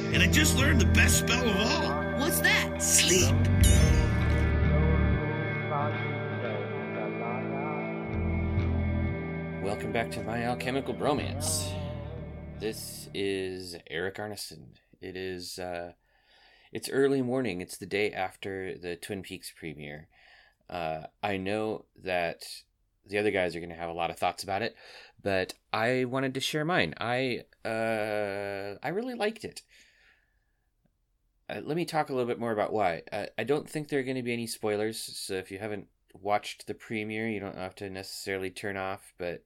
And I just learned the best spell of all. What's that? Sleep. Welcome back to My Alchemical Bromance. This is Eric Arneson. It is, it's early morning. It's the day after the Twin Peaks premiere. I know that the other guys are going to have a lot of thoughts about it, but I wanted to share mine. I really liked it. Let me talk a little bit more about why. I don't think there are going to be any spoilers, so if you haven't watched the premiere, you don't have to necessarily turn off, but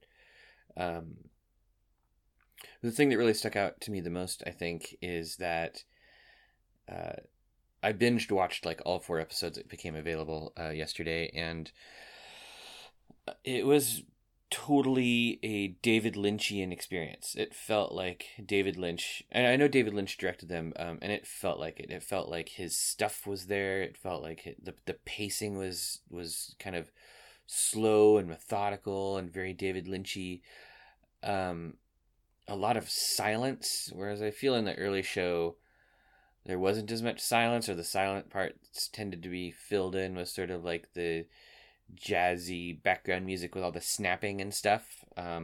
the thing that really stuck out to me the most, I think, is that I binged watched like all 4 episodes that became available yesterday, and it was totally a David Lynchian experience. It felt like David Lynch, and I know David Lynch directed them, and it felt like it. It felt like his stuff was there. It felt like the pacing was kind of slow and methodical and very David Lynchy. A lot of silence, whereas I feel in the early show there wasn't as much silence, or the silent parts tended to be filled in with sort of like the jazzy background music with all the snapping and stuff.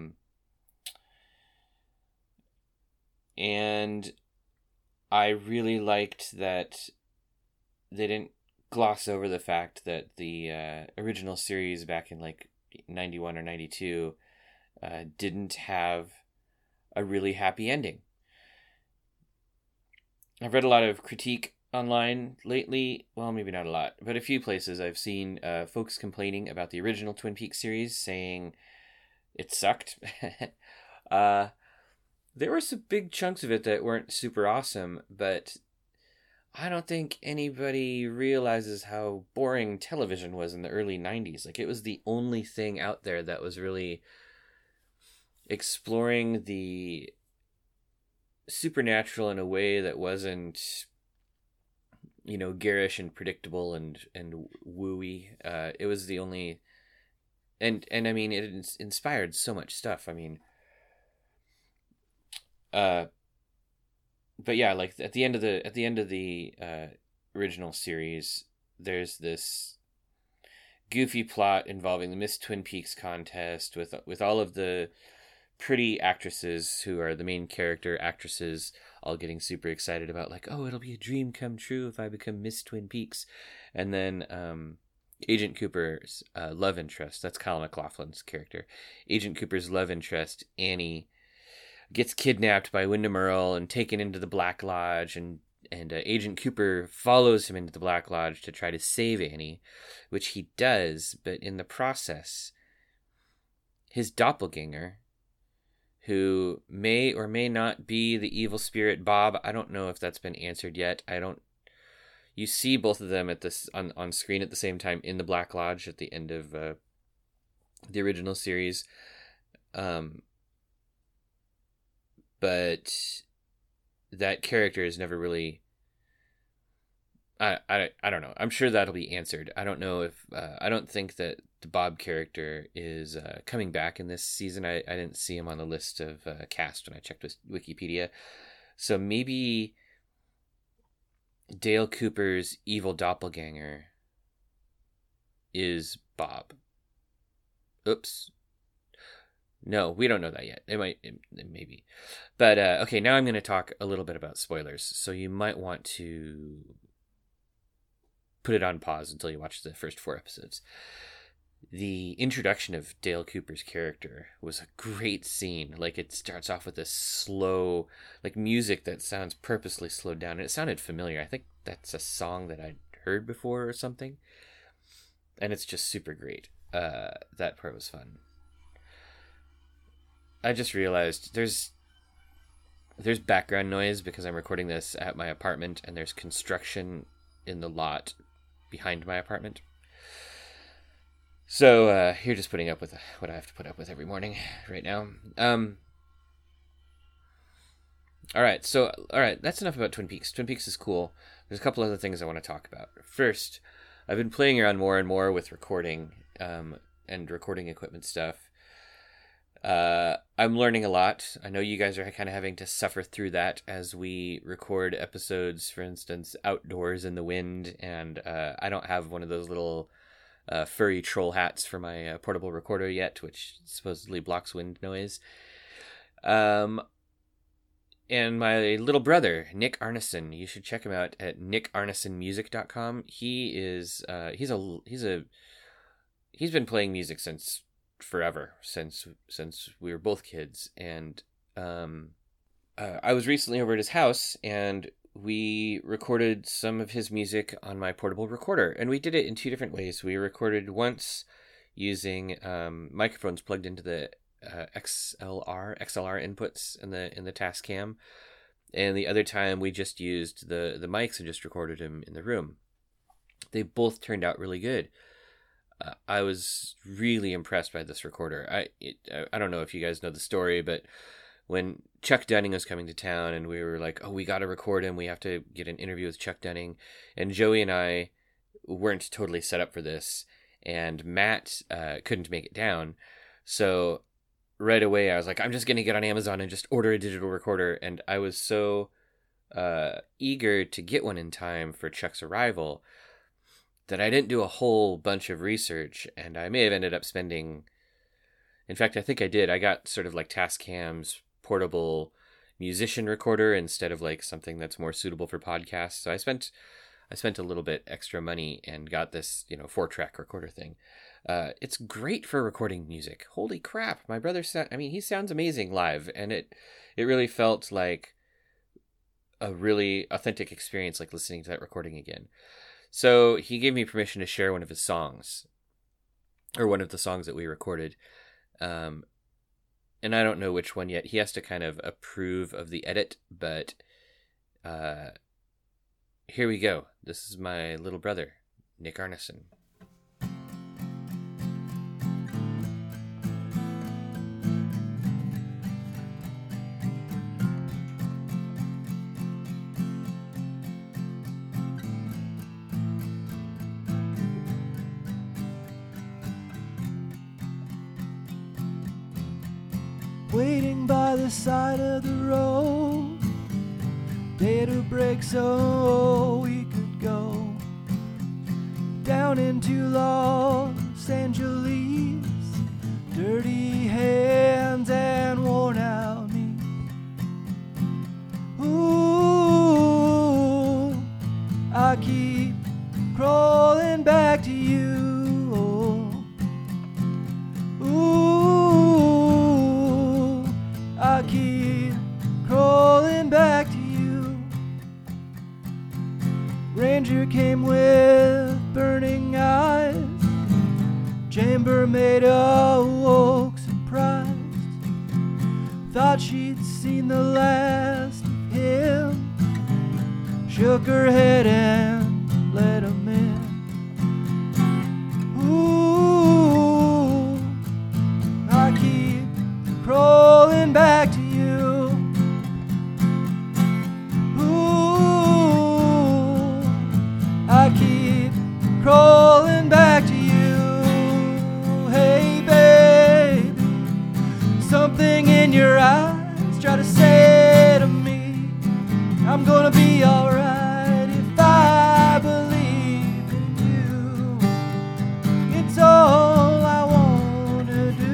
And I really liked that they didn't gloss over the fact that the original series back in like 91 or 92 didn't have a really happy ending. I've read a lot of critique online lately. Well, maybe not a lot, but a few places I've seen folks complaining about the original Twin Peaks series, saying it sucked. There were some big chunks of it that weren't super awesome, but I don't think anybody realizes how boring television was in the early 90s. Like, it was the only thing out there that was really exploring the supernatural in a way that wasn't, you know, garish and predictable and wooey. It was the only, and I mean, it inspired so much stuff. I mean, but yeah, like at the end of the original series, there's this goofy plot involving the Miss Twin Peaks contest with all of the pretty actresses who are the main character actresses all getting super excited about, like, oh, it'll be a dream come true if I become Miss Twin Peaks. And then Agent Cooper's love interest, that's Kyle MacLachlan's character, Agent Cooper's love interest, Annie, gets kidnapped by Wyndham Earle and taken into the Black Lodge, and Agent Cooper follows him into the Black Lodge to try to save Annie, which he does, but in the process, his doppelganger, who may or may not be the evil spirit Bob. I don't know if that's been answered yet. You see both of them at this on screen at the same time in the Black Lodge at the end of the original series. But that character is never really, I don't know. I'm sure that'll be answered. I don't know if I don't think that the Bob character is coming back in this season. I didn't see him on the list of cast when I checked with Wikipedia. So maybe Dale Cooper's evil doppelganger is Bob. Oops. No, we don't know that yet. It maybe. But okay, now I'm going to talk a little bit about spoilers. So you might want to put it on pause until you watch the first 4 episodes. The introduction of Dale Cooper's character was a great scene. Like, it starts off with this slow, like, music that sounds purposely slowed down. And it sounded familiar. I think that's a song that I'd heard before or something. And it's just super great. That part was fun. I just realized there's background noise because I'm recording this at my apartment, and there's construction in the lot behind my apartment. So you're just putting up with what I have to put up with every morning right now. All right, that's enough about Twin Peaks. Twin Peaks is cool. There's a couple other things I want to talk about. First, I've been playing around more and more with recording and recording equipment stuff. I'm learning a lot. I know you guys are kind of having to suffer through that as we record episodes, for instance, outdoors in the wind, and I don't have one of those little furry troll hats for my portable recorder yet, which supposedly blocks wind noise. And my little brother, Nick Arneson, you should check him out at nickarnesonmusic.com. He's been playing music since forever, since we were both kids. And I was recently over at his house, and we recorded some of his music on my portable recorder, and we did it in two different ways. We recorded once using microphones plugged into the XLR inputs in the Tascam, and the other time we just used the mics and just recorded him in the room. They both turned out really good. I was really impressed by this recorder. I don't know if you guys know the story, but when Chuck Dunning was coming to town and we were like, oh, we got to record him, we have to get an interview with Chuck Dunning, and Joey and I weren't totally set up for this, and Matt couldn't make it down, so right away I was like, I'm just going to get on Amazon and just order a digital recorder, and I was so eager to get one in time for Chuck's arrival that I didn't do a whole bunch of research, and I may have ended up spending, in fact, I think I did. I got sort of like Tascam's portable musician recorder instead of like something that's more suitable for podcasts. So I spent a little bit extra money and got this, 4-track recorder thing. It's great for recording music. Holy crap. My brother, he sounds amazing live, and it really felt like a really authentic experience, like listening to that recording again. So he gave me permission to share one of his songs, or one of the songs that we recorded. And I don't know which one yet. He has to kind of approve of the edit, but here we go. This is my little brother, Nick Arneson. Waiting by the side of the road, day to break so we could go down into Los Angeles. Dirty hands and worn out knees. Ooh, I keep crawling back to you. I keep crawling back to you. Ranger came with burning eyes, chambermaid awoke surprised, thought she'd seen the last of him, shook her head and let him in. Ooh, I keep crawling back to you. Ooh, I keep crawling back to you. Hey baby, something in your eyes try to say to me, I'm gonna be alright if I believe in you. It's all I wanna do.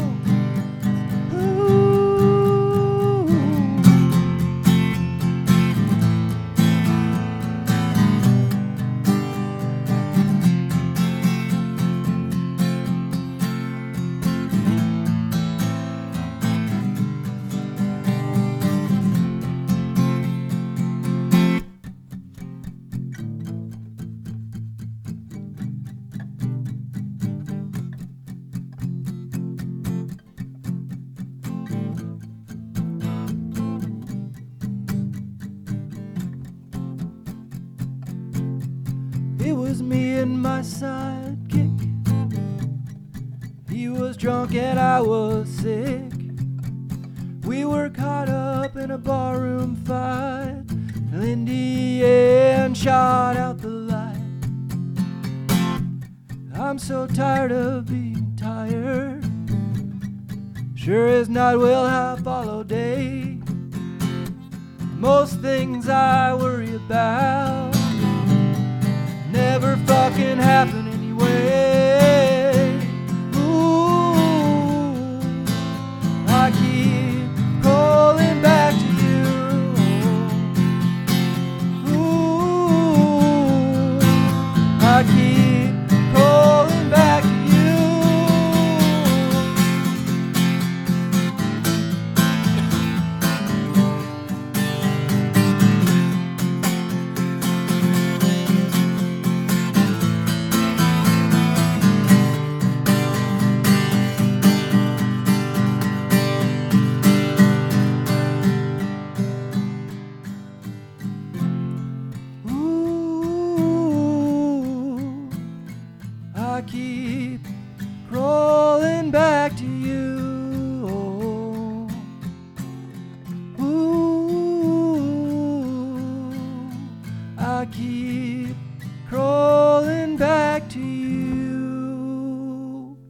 It was me and my sidekick. He was drunk and I was sick. We were caught up in a barroom fight. Lindy Ann shot out the light. I'm so tired of being tired. Sure as night will have follow day. Most things I worry about never fucking happen anyway. Ooh, I keep calling back to you. Ooh, I keep calling back to you. Ooh, I keep crawling back to you. Ooh, I keep crawling back to you.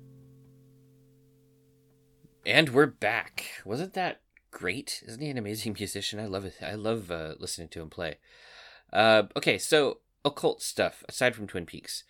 And we're back. Wasn't that great? Isn't he an amazing musician? I love it. I love listening to him play. Okay, so occult stuff, aside from Twin Peaks.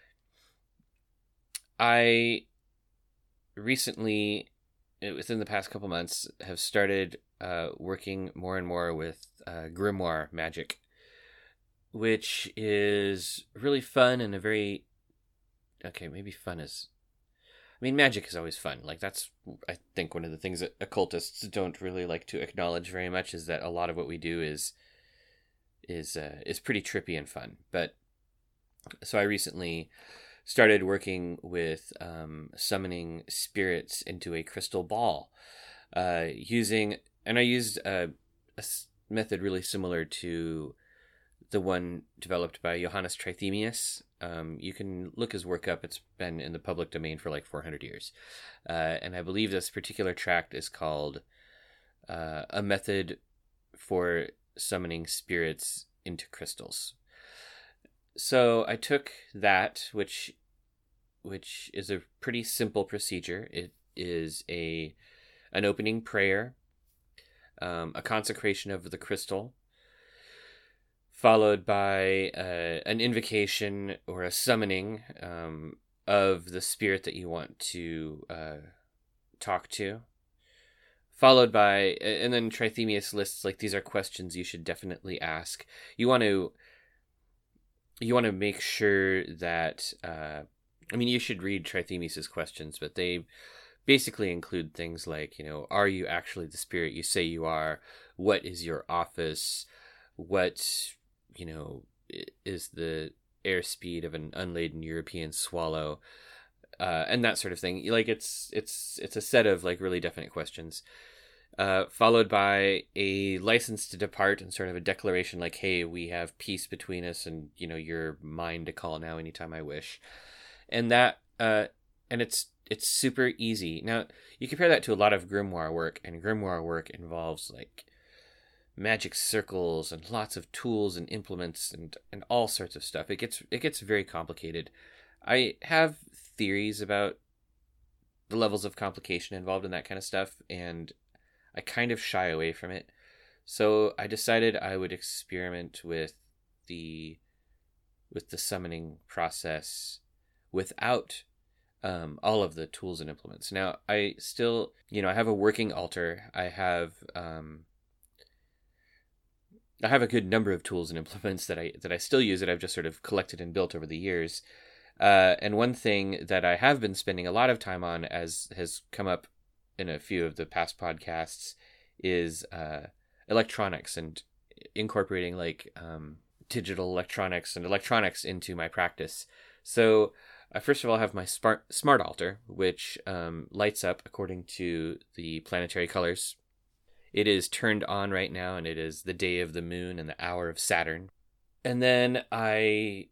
I recently, within the past couple months, have started working more and more with grimoire magic, which is really fun and a very... Okay, maybe fun is... I mean, magic is always fun. Like, that's, I think, one of the things that occultists don't really like to acknowledge very much, is that a lot of what we do is pretty trippy and fun. But so I recently started working with summoning spirits into a crystal ball, using, and I used a method really similar to the one developed by Johannes Trithemius. You can look his work up. It's been in the public domain for like 400 years. And I believe this particular tract is called A Method for Summoning Spirits into Crystals. So I took that, which is a pretty simple procedure. It is an opening prayer, a consecration of the crystal, followed by an invocation or a summoning of the spirit that you want to talk to, followed by, and then Trithemius lists, like, these are questions you should definitely ask. You want to make sure that, I mean, you should read Trithemius's questions, but they basically include things like, are you actually the spirit you say you are? What is your office? What, is the airspeed of an unladen European swallow? And that sort of thing. Like, it's a set of, like, really definite questions, followed by a license to depart and sort of a declaration like, hey, we have peace between us, and you're mine to call now anytime I wish. And that and it's super easy. Now you compare that to a lot of grimoire work, and grimoire work involves like magic circles and lots of tools and implements and all sorts of stuff. It gets very complicated. I have theories about the levels of complication involved in that kind of stuff, and I kind of shy away from it. So I decided I would experiment with the summoning process without all of the tools and implements. Now, I still, I have a working altar. I have a good number of tools and implements that I still use, that I've just sort of collected and built over the years. And one thing that I have been spending a lot of time on, as has come up in a few of the past podcasts, is electronics and incorporating like digital electronics and electronics into my practice. So I first of all have my smart altar, which lights up according to the planetary colors. It is turned on right now, and it is the day of the moon and the hour of Saturn. And then I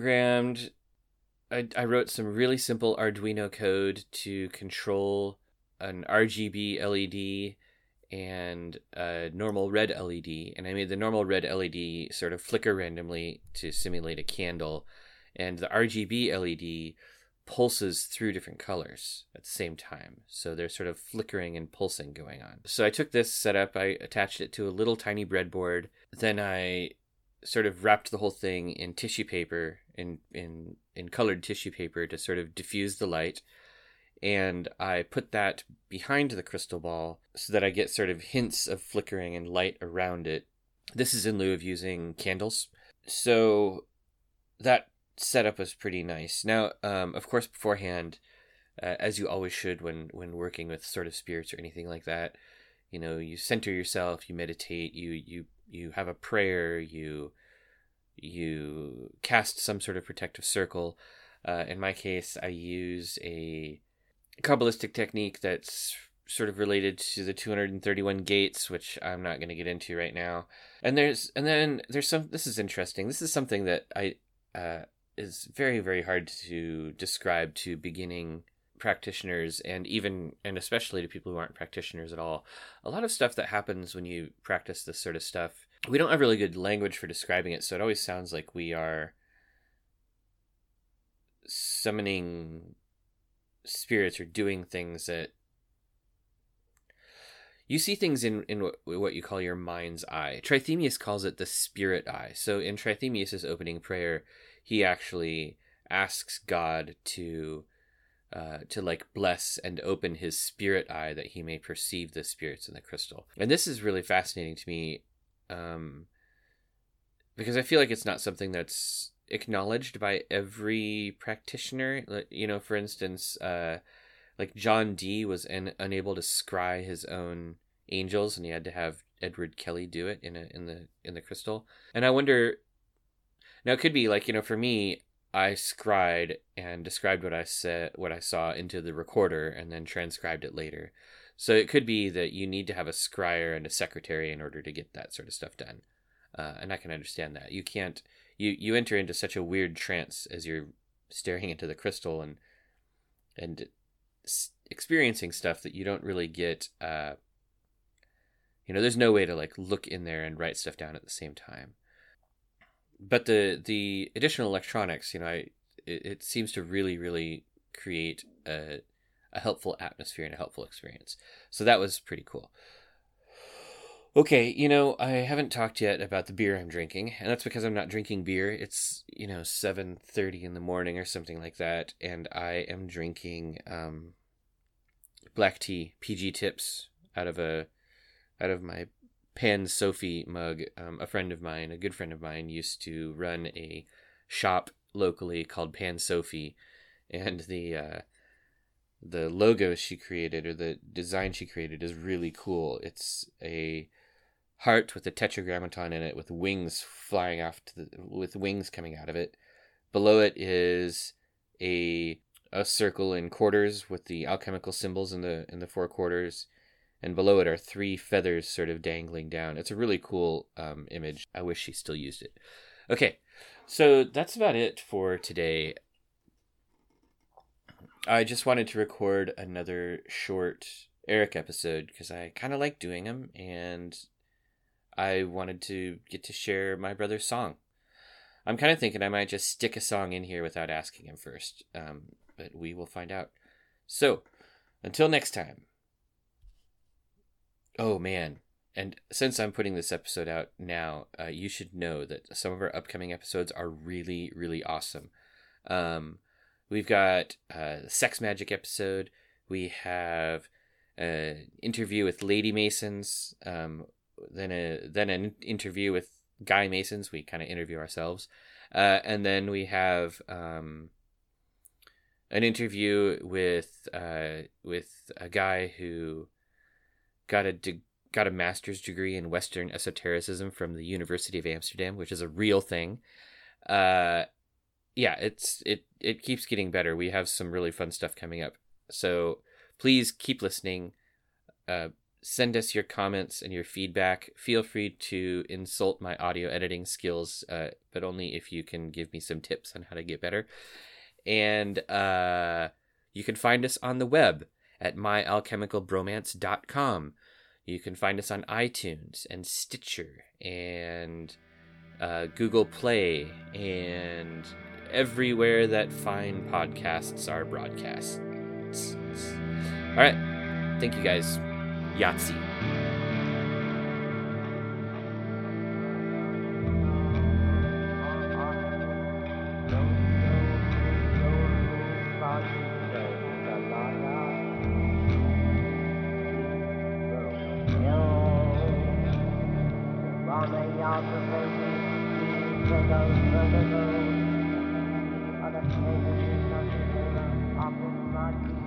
wrote some really simple Arduino code to control an RGB LED and a normal red LED. And I made the normal red LED sort of flicker randomly to simulate a candle. And the RGB LED pulses through different colors at the same time. So there's sort of flickering and pulsing going on. So I took this setup, I attached it to a little tiny breadboard. Then I sort of wrapped the whole thing in tissue paper, in colored tissue paper to sort of diffuse the light. And I put that behind the crystal ball so that I get sort of hints of flickering and light around it. This is in lieu of using candles. So that setup was pretty nice. Now, of course, beforehand, as you always should when working with sort of spirits or anything like that, you know, you center yourself, you meditate, you have a prayer, you cast some sort of protective circle. In my case, I use a Kabbalistic technique that's sort of related to the 231 gates, which I'm not going to get into right now. And then there's some. This is interesting. This is something that is very, very hard to describe to beginning practitioners and especially to people who aren't practitioners at all. A lot of stuff that happens when you practice this sort of stuff, we don't have really good language for describing it, so it always sounds like we are summoning spirits or doing things that you see things in what you call your mind's eye. Trithemius calls it the spirit eye. So in Trithemius's opening prayer, he actually asks God to like bless and open his spirit eye that he may perceive the spirits in the crystal. And this is really fascinating to me, because I feel like it's not something that's acknowledged by every practitioner. You know, for instance, like John Dee was unable to scry his own angels, and he had to have Edward Kelly do it in the crystal. And I wonder, now it could be like, you know, for me, I scried and described what I saw into the recorder, and then transcribed it later. So it could be that you need to have a scryer and a secretary in order to get that sort of stuff done. And I can understand that. You can't. You enter into such a weird trance as you're staring into the crystal and experiencing stuff that you don't really get. You know, there's no way to like look in there and write stuff down at the same time. But the additional electronics, you know, it seems to really, really create a helpful atmosphere and a helpful experience. So that was pretty cool. Okay, you know, I haven't talked yet about the beer I'm drinking, and that's because I'm not drinking beer. It's, you know, 7:30 in the morning or something like that, and I am drinking black tea, PG Tips, out of my Pan Sophie mug. A friend of mine, a good friend of mine, used to run a shop locally called Pan Sophie, and the logo she created, or the design she created, is really cool. It's a heart with a tetragrammaton in it, with wings flying off with wings coming out of it. Below it is a circle in quarters with the alchemical symbols in the four quarters, and below it are three feathers sort of dangling down. It's a really cool image. I wish she still used it. Okay, so that's about it for today. I just wanted to record another short Eric episode because I kind of like doing them, and I wanted to get to share my brother's song. I'm kind of thinking I might just stick a song in here without asking him first, but we will find out. So, until next time. Oh, man. And since I'm putting this episode out now, you should know that some of our upcoming episodes are really, really awesome. We've got the Sex Magic episode. We have an interview with Lady Masons. Then an interview with Guy Masons. We kind of interview ourselves. And then we have an interview with a guy who got a master's degree in Western esotericism from the University of Amsterdam, which is a real thing. Yeah, it keeps getting better. We have some really fun stuff coming up. So please keep listening. Send us your comments and your feedback. Feel free to insult my audio editing skills, but only if you can give me some tips on how to get better. And you can find us on the web at myalchemicalbromance.com. You can find us on iTunes and Stitcher and Google Play and everywhere that fine podcasts are broadcast. All right. Thank you guys. Yahtzee. Other